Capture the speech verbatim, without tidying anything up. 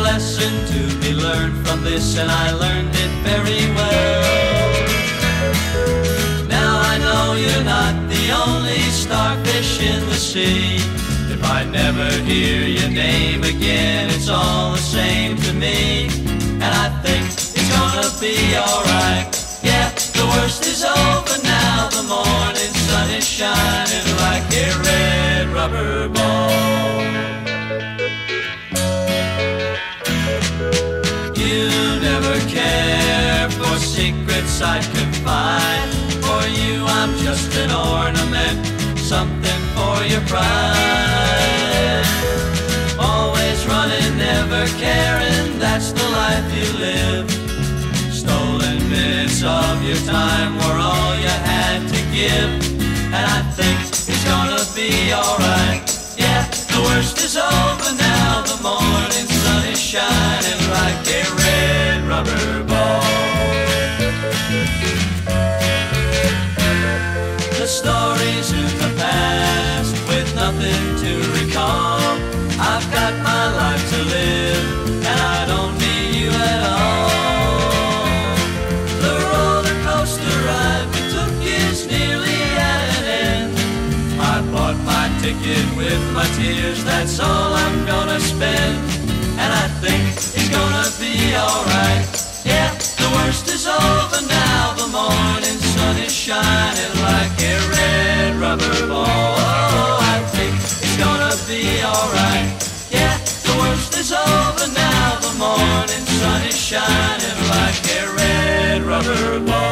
lesson to be learned from this, and I learned it very well. Now I know you're not the only starfish in the sea. If I never hear your name again, it's all the same to me. And I think it's gonna be alright. Yeah, the worst is over now. The morning sun is shining like a red rubber ball. You never care for secrets I'd confide. For you I'm just an ornament, something for your pride. Always running, never caring, that's the life you live. Stolen minutes of your time were all you had to give. And I think it's gonna be alright. Yeah, the worst is over now. The morning sun is shining like a red rubber ball. The stories in the past with nothing to recall. I've got my life to live, and I don't need you at all. The roller coaster ride we took is nearly at an end. I bought my ticket with my tears, that's all I'm gonna spend. And I think it's gonna be alright. Yeah, the worst is over now. The morning sun is shining like a red rubber ball. Oh, I think it's gonna be alright. Yeah, the worst is over now. The morning sun is shining like a red rubber ball.